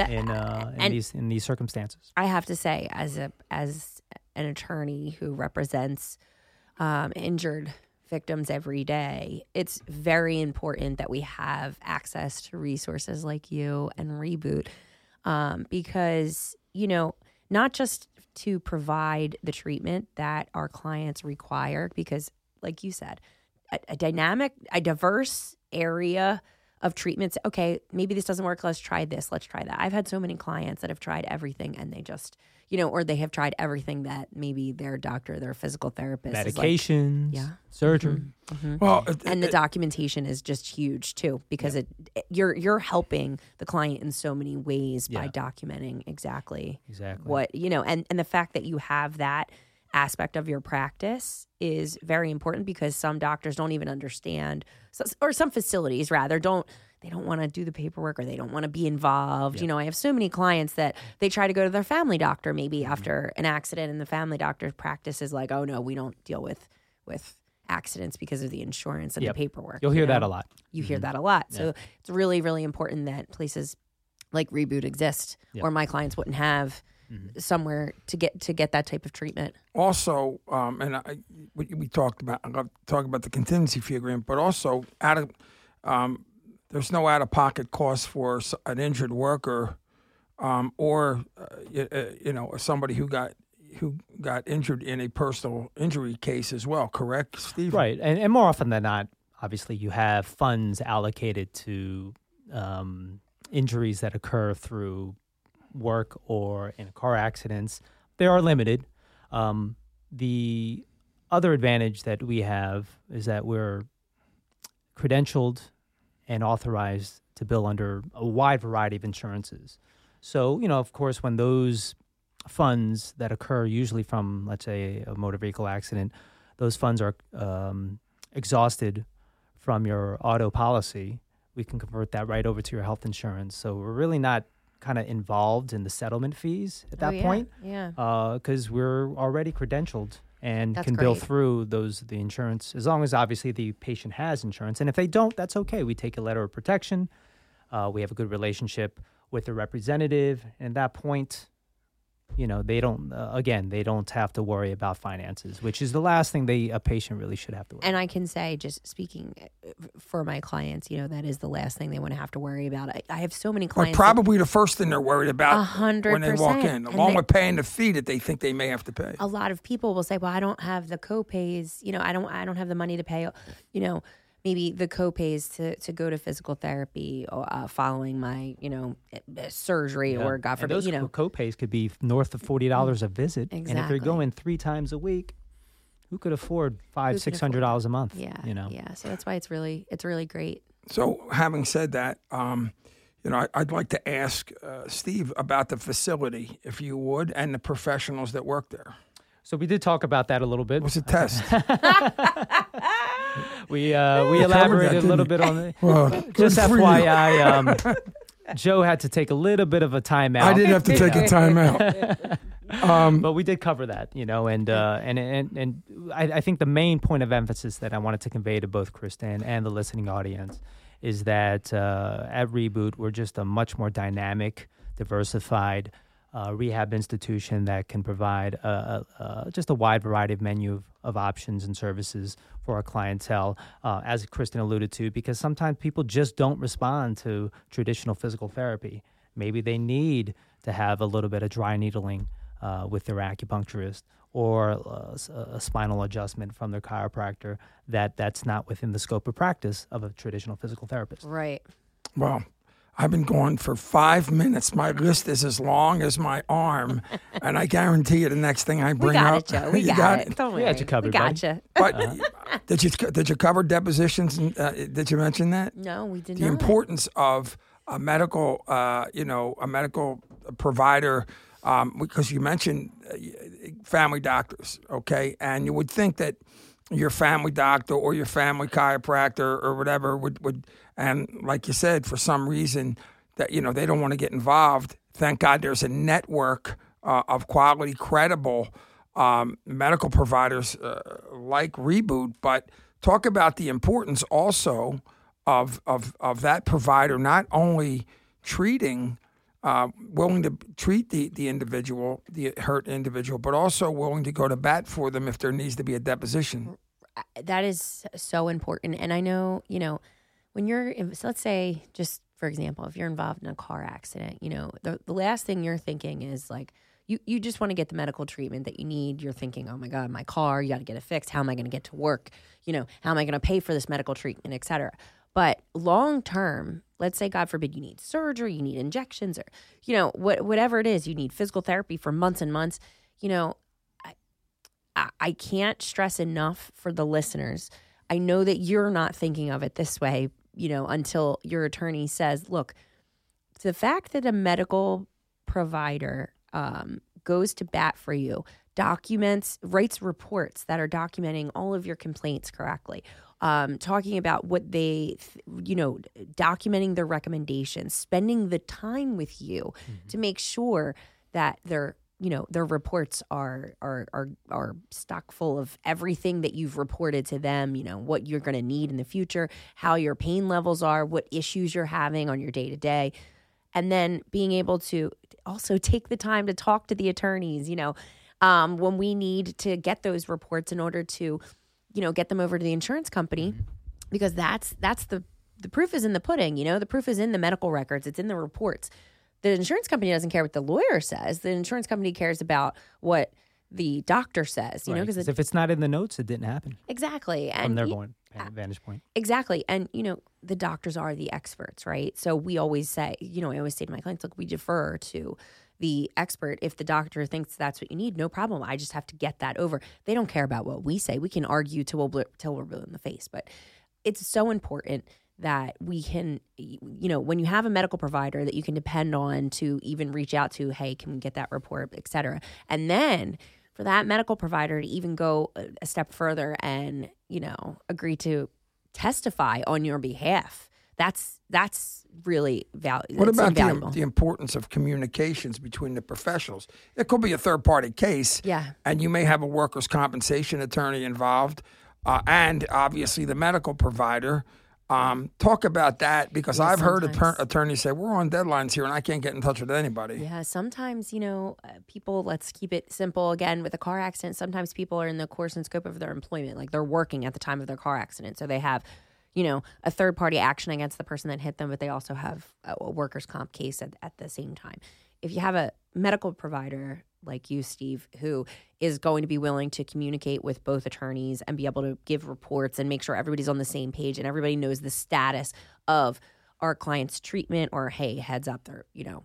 S2: in these circumstances.
S4: I have to say, as an attorney who represents injured victims every day, it's very important that we have access to resources like you and Reboot, because, not just to provide the treatment that our clients require, because like you said, a diverse area of treatments. Okay, maybe this doesn't work. Let's try this. Let's try that. I've had so many clients that have tried everything and they just, or they have tried everything that maybe their doctor, their physical therapist
S2: medications,
S4: is like,
S2: surgery.
S3: Well,
S4: and the documentation is just huge too, because you're helping the client in so many ways by documenting exactly what, and the fact that you have that aspect of your practice is very important, because some doctors don't even understand, or some facilities rather don't want to do the paperwork, or they don't want to be involved. I have so many clients that they try to go to their family doctor maybe after an accident, and the family doctor's practice is like, oh no, we don't deal with accidents because of the insurance and the paperwork.
S2: You'll hear that a lot.
S4: You hear that a lot. So it's really, really important that places like Reboot exist, or my clients wouldn't have somewhere to get that type of treatment. Also,
S3: we talked about, I'm going to talk about the contingency fee agreement, but also there's no out-of-pocket cost for an injured worker, or somebody who got injured in a personal injury case as well. Correct, Steve?
S2: Right, and more often than not, obviously, you have funds allocated to injuries that occur through work or in car accidents. They are limited. The other advantage that we have is that we're credentialed and authorized to bill under a wide variety of insurances. So, of course, when those funds that occur usually from, let's say, a motor vehicle accident, those funds are exhausted from your auto policy, we can convert that right over to your health insurance. So we're really not kind of involved in the settlement fees at that point.
S4: Yeah.
S2: Because we're already credentialed and
S4: That's
S2: can bill
S4: great.
S2: through the insurance, as long as obviously the patient has insurance. And if they don't, that's okay. We take a letter of protection. We have a good relationship with the representative. And at that point, they don't, they don't have to worry about finances, which is the last thing a patient really should have to worry about.
S4: And I can say, just speaking for my clients, that is the last thing they want to have to worry about. I have so many clients.
S3: Probably the first thing they're worried about
S4: 100%.
S3: when they walk in, along with paying the fee that they think they may have to pay.
S4: A lot of people will say, well, I don't have the co-pays, I don't have the money to pay, maybe the co-pays to go to physical therapy following my, surgery or God forbid,
S2: those co-pays could be north of $40 a visit.
S4: Exactly.
S2: And if you're going 3 times a week, who could afford $500-$600 a month?
S4: Yeah. Yeah. So that's why it's really great.
S3: So having said that, I'd like to ask Steve about the facility, if you would, and the professionals that work there.
S2: So we did talk about that a little bit.
S3: It was a test.
S2: We elaborated a little bit on it. Well, just FYI, Joe had to take a little bit of a time out.
S3: I did have to take a time out.
S2: But we did cover that, and I think the main point of emphasis that I wanted to convey to both Kristen and the listening audience is that at Reboot, we're just a much more dynamic, diversified rehab institution that can provide just a wide variety of menu of options and services for our clientele, as Kristen alluded to, because sometimes people just don't respond to traditional physical therapy. Maybe they need to have a little bit of dry needling with their acupuncturist, or a spinal adjustment from their chiropractor that's not within the scope of practice of a traditional physical therapist.
S4: Right.
S3: Well, I've been going for 5 minutes. My list is as long as my arm, and I guarantee you the next thing I bring up.
S4: We got it, Joe. We
S3: you
S4: got it. Don't worry.
S2: We got you covered,
S4: We got you.
S3: But did you cover depositions? Did you mention that?
S4: No, we did
S3: The
S4: not.
S3: importance of a medical, a medical provider, because you mentioned family doctors, okay, and you would think that your family doctor or your family chiropractor or whatever would, and like you said, for some reason that they don't want to get involved. Thank God there's a network of quality, credible medical providers like Reboot. But talk about the importance also of that provider not only treating, willing to treat the individual, the hurt individual, but also willing to go to bat for them if there needs to be a deposition.
S4: That is so important. And I know, when you're, so let's say, just for example, if you're involved in a car accident, the last thing you're thinking is like, you just want to get the medical treatment that you need. You're thinking, oh my God, my car, you got to get it fixed. How am I going to get to work? How am I going to pay for this medical treatment, et cetera? But long term, let's say, God forbid, you need surgery, you need injections, or, you know, whatever it is, you need physical therapy for months and months. You know, I can't stress enough for the listeners. I know that you're not thinking of it this way, you know, until your attorney says, look, the fact that a medical provider goes to bat for you, writes reports that are documenting all of your complaints correctly, talking about what they, documenting their recommendations, spending the time with you to make sure that their reports are stock full of everything that you've reported to them, you know, what you're going to need in the future, how your pain levels are, what issues you're having on your day to day. And then being able to also take the time to talk to the attorneys, you know, when we need to get those reports in order to, you know, get them over to the insurance company, because that's the proof is in the pudding, you know, the proof is in the medical records, it's in the reports. The insurance company doesn't care what the lawyer says. The insurance company cares about what the doctor says, you know, because
S2: if it's not in the notes, it didn't happen.
S4: Exactly.
S2: From their vantage point.
S4: Exactly. And, you know, the doctors are the experts, right? So we always say, you know, I always say to my clients, look, we defer to the expert. If the doctor thinks that's what you need, no problem. I just have to get that over. They don't care about what we say. We can argue till we're blue in the face. But it's so important that we can, you know, when you have a medical provider that you can depend on to even reach out to, hey, can we get that report, et cetera. And then for that medical provider to even go a step further and, you know, agree to testify on your behalf, that's really valuable.
S3: What about the importance of communications between the professionals? It could be a third-party case, and you may have a workers' compensation attorney involved, and obviously the medical provider. Talk about that, because I've heard attorneys say, we're on deadlines here and I can't get in touch with anybody.
S4: Yeah, sometimes, you know, people, let's keep it simple again with a car accident. Sometimes people are in the course and scope of their employment, like they're working at the time of their car accident. So they have, you know, a third party action against the person that hit them, but they also have a workers' comp case at the same time. If you have a medical provider like you, Steve, who is going to be willing to communicate with both attorneys and be able to give reports and make sure everybody's on the same page and everybody knows the status of our client's treatment, or, hey, heads up, they're, you know,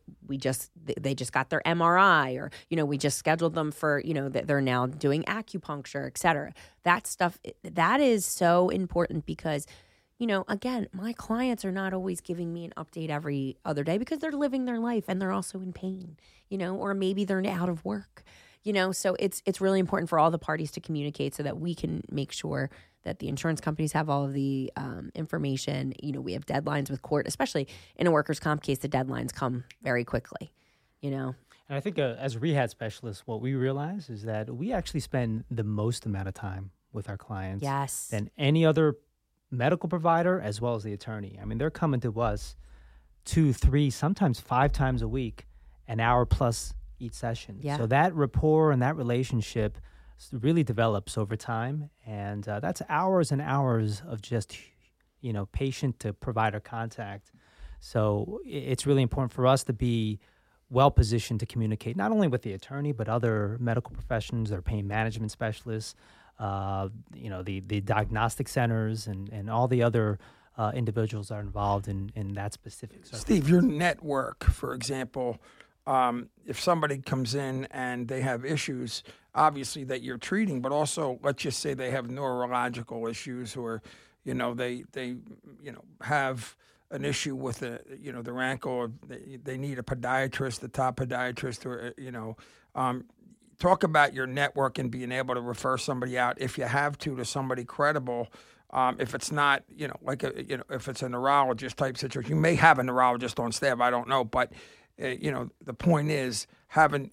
S4: they just got their MRI, or, you know, we just scheduled them for, you know, that they're now doing acupuncture, et cetera. That stuff, that is so important, because, you know, again, my clients are not always giving me an update every other day because they're living their life and they're also in pain, you know, or maybe they're out of work, you know. So it's really important for all the parties to communicate so that we can make sure that the insurance companies have all of the information. You know, we have deadlines with court, especially in a workers' comp case, the deadlines come very quickly, you know.
S2: And I think as rehab specialists, what we realize is that we actually spend the most amount of time with our clients than any other medical provider, as well as the attorney. I mean, they're coming to us 2, 3, sometimes 5 times a week, an hour plus each session. Yeah. So that rapport and that relationship really develops over time. And that's hours and hours of just, you know, patient to provider contact. So it's really important for us to be well positioned to communicate, not only with the attorney, but other medical professions or pain management specialists, you know, the diagnostic centers and all the other individuals are involved in that specific circle.
S3: Steve, your network, for example, if somebody comes in and they have issues, obviously, that you're treating, but also, let's just say they have neurological issues, or, you know, they you know, have an issue with their ankle, or they need a podiatrist, the top podiatrist, or, you know, talk about your network and being able to refer somebody out, if you have to somebody credible. If it's not, you know, like if it's a neurologist type situation, you may have a neurologist on staff. I don't know, but you know, the point is having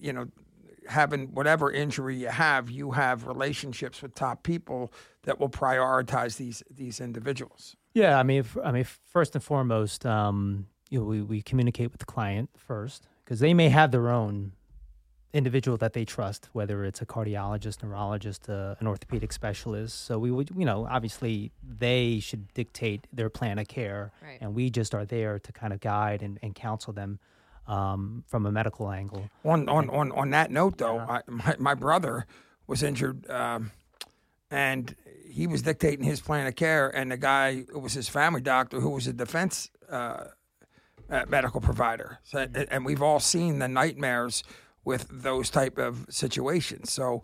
S3: whatever injury you have relationships with top people that will prioritize these individuals.
S2: Yeah, I mean, first and foremost, you know, we communicate with the client first, because they may have their own individual that they trust, whether it's a cardiologist, neurologist, an orthopedic specialist. So we would, you know, obviously they should dictate their plan of care, right, and we just are there to kind of guide and counsel them from a medical angle. On
S3: that note, though, my brother was injured, and he was dictating his plan of care, and the guy who was his family doctor, who was a defense medical provider. So, and we've all seen the nightmares with those type of situations. So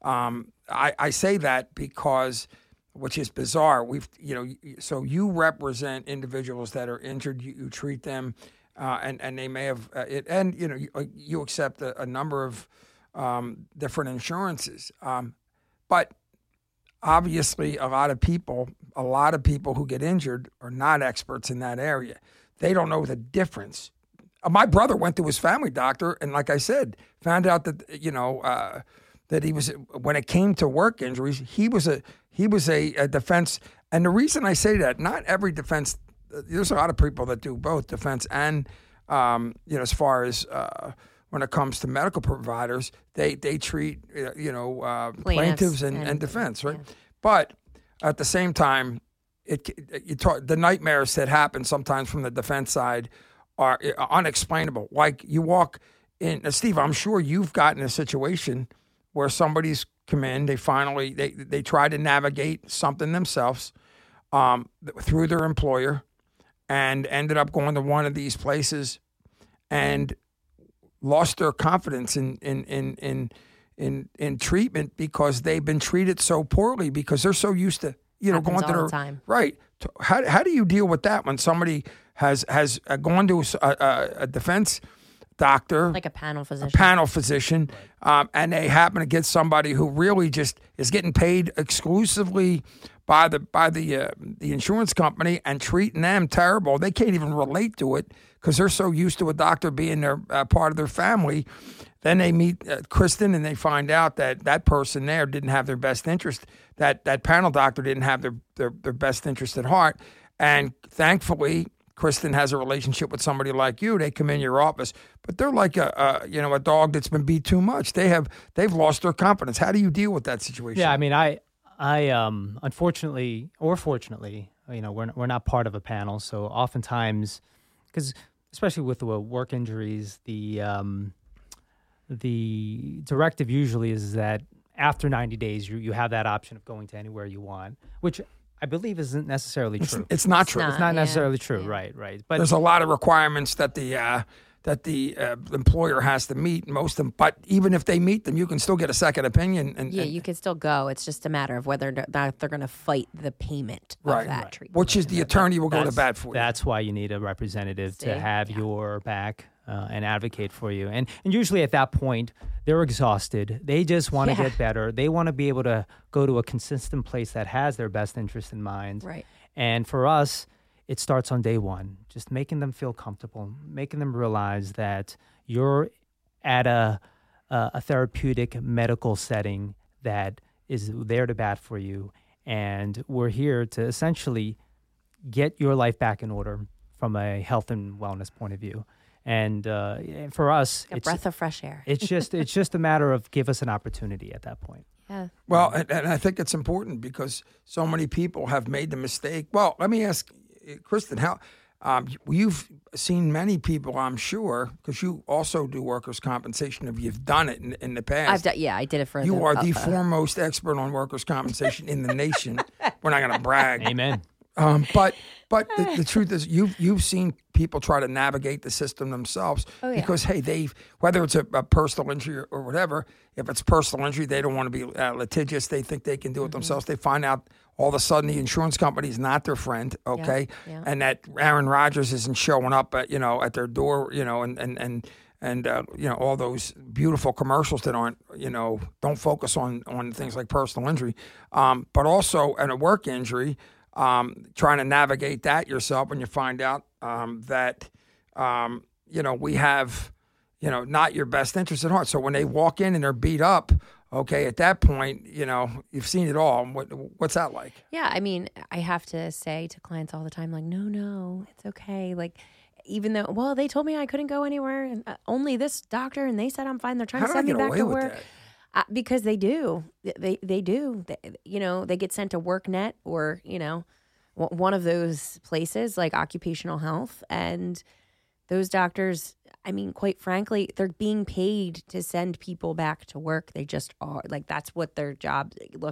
S3: I say that because, which is bizarre, so you represent individuals that are injured, you treat them, and they may have, you accept a number of different insurances. But obviously a lot of people who get injured are not experts in that area. They don't know the difference. My brother went to his family doctor, and like I said, found out that that he was, when it came to work injuries, he was a defense. And the reason I say that, not every defense. There's a lot of people that do both defense and as far as when it comes to medical providers, they treat plaintiffs and defense, right? Yeah. But at the same time, the nightmares that happen sometimes from the defense side are unexplainable. Like you walk in, Steve, I'm sure you've gotten a situation where somebody's come in, they try to navigate something themselves through their employer, and ended up going to one of these places and lost their confidence in treatment because they've been treated so poorly because they're so used to going to
S4: the time.
S3: Right. How do you deal with that when somebody has gone to a defense doctor,
S4: like a panel physician,
S3: and they happen to get somebody who really just is getting paid exclusively by the insurance company and treating them terrible? They can't even relate to it because they're so used to a doctor being their part of their family. Then they meet Kristen and they find out that person there didn't have their best interest. That panel doctor didn't have their best interest at heart. And thankfully, Kristen has a relationship with somebody like you. They come in your office, but they're like a dog that's been beat too much. They've lost their confidence. How do you deal with that situation?
S2: Yeah, I mean, I unfortunately or fortunately, we're not part of a panel, so oftentimes, because especially with the work injuries, the directive usually is that after 90 days, you have that option of going to anywhere you want, which I believe isn't necessarily true.
S3: It's not true.
S2: It's not necessarily true. Yeah. Right. But
S3: there's a lot of requirements that the employer has to meet. Most of them, but even if they meet them, you can still get a second opinion. And
S4: you can still go. It's just a matter of whether they're going to fight the payment of that treatment.
S3: Which is the attorney will go to bat for you.
S2: That's why you need a representative to have your back and advocate for you. And usually at that point, they're exhausted. They just want to get better. They want to be able to go to a consistent place that has their best interest in mind.
S4: Right.
S2: And for us, it starts on day one, just making them feel comfortable, making them realize that you're at a therapeutic medical setting that is there to bat for you. And we're here to essentially get your life back in order from a health and wellness point of view. And for us,
S4: it's a breath of fresh air.
S2: it's just a matter of give us an opportunity at that point.
S4: Yeah.
S3: Well, and I think it's important because so many people have made the mistake. Well, let me ask Kristen, how you've seen many people, I'm sure, because you also do workers' compensation. If you've done it in the past,
S4: I did it for.
S3: You are the foremost expert on workers' compensation in the nation. We're not going to brag.
S2: Amen.
S3: But the truth is, you've seen people try to navigate the system themselves because whether it's a personal injury or whatever, if it's personal injury, they don't want to be litigious. They think they can do it themselves. They find out all of a sudden the insurance company is not their friend, and that Aaron Rodgers isn't showing up at their door, and all those beautiful commercials that aren't, don't focus on things like personal injury, but also in a work injury. Trying to navigate that yourself when you find out that we have not your best interest at heart. So when they walk in and they're beat up, at that point, you've seen it all. What's that like?
S4: Yeah, I mean, I have to say to clients all the time, like, no, it's okay. Like, even though, they told me I couldn't go anywhere, and only this doctor, and they said I'm fine. They're trying to send me back to work. Because they do. They do. They get sent to WorkNet or, one of those places like occupational health. And those doctors, I mean, quite frankly, they're being paid to send people back to work. They just are. Like, that's what their job. Look,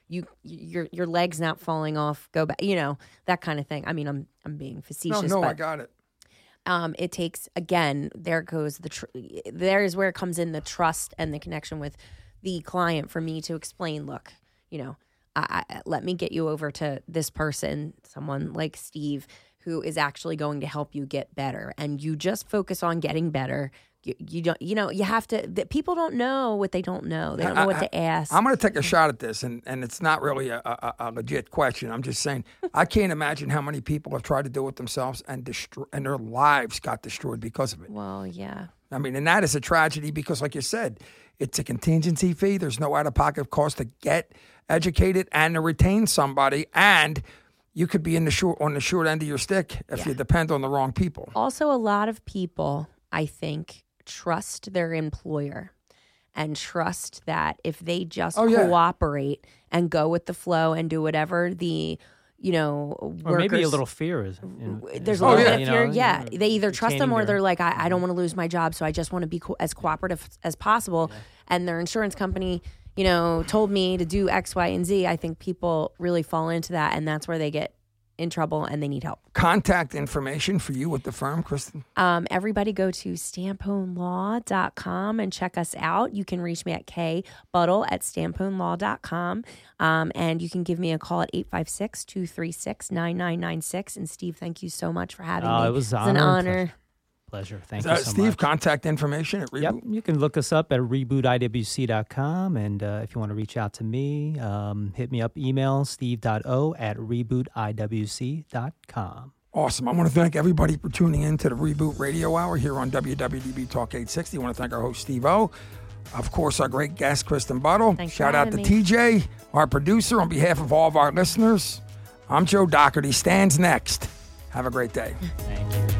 S4: your leg's not falling off. Go back, that kind of thing. I mean, I'm being facetious.
S3: No,
S4: but
S3: I got it.
S4: It takes, again, there's where it comes in the trust and the connection with the client for me to explain, look, let me get you over to this person, someone like Steve, who is actually going to help you get better. And you just focus on getting better. You don't, you have to, people don't know what they don't know. They don't know what to ask.
S3: I'm going to take a shot at this, and it's not really a legit question. I'm just saying, I can't imagine how many people have tried to do it themselves and their lives got destroyed because of it.
S4: Well, yeah.
S3: I mean, and that is a tragedy because, like you said, it's a contingency fee. There's no out-of-pocket cost to get educated and to retain somebody, and you could be on the short end of your stick if you depend on the wrong people.
S4: Also, a lot of people, I think, trust their employer and trust that if they just cooperate and go with the flow and do whatever the workers,
S2: or maybe a little fear is.
S4: There's a little bit of fear. Yeah, they either trust them or they're like, I don't want to lose my job, so I just want to be as cooperative as possible. Yeah. And their insurance company, told me to do X, Y, and Z. I think people really fall into that, and that's where they get in trouble and they need help. Contact information for you with the firm, Kristen? Everybody go to stamponelaw.com and check us out. You can reach me at kbuttle@stamponelaw.com. And you can give me a call at 856-236-9996. And Steve, thank you so much for having me.
S2: It was
S4: an honor.
S2: Pleasure. Thank you so much.
S3: Steve, contact information at Reboot?
S2: Yep, you can look us up at rebootIWC.com. And if you want to reach out to me, hit me up, email steve.o@rebootiwc.com.
S3: Awesome. I want to thank everybody for tuning in to the Reboot Radio Hour here on WWDB Talk 860. I want to thank our host, Steve O. Of course, our great guest, Kristen Buttle. Shout out to TJ, our producer. On behalf of all of our listeners, I'm Joe Doherty. Stands next. Have a great day.
S2: Thank you.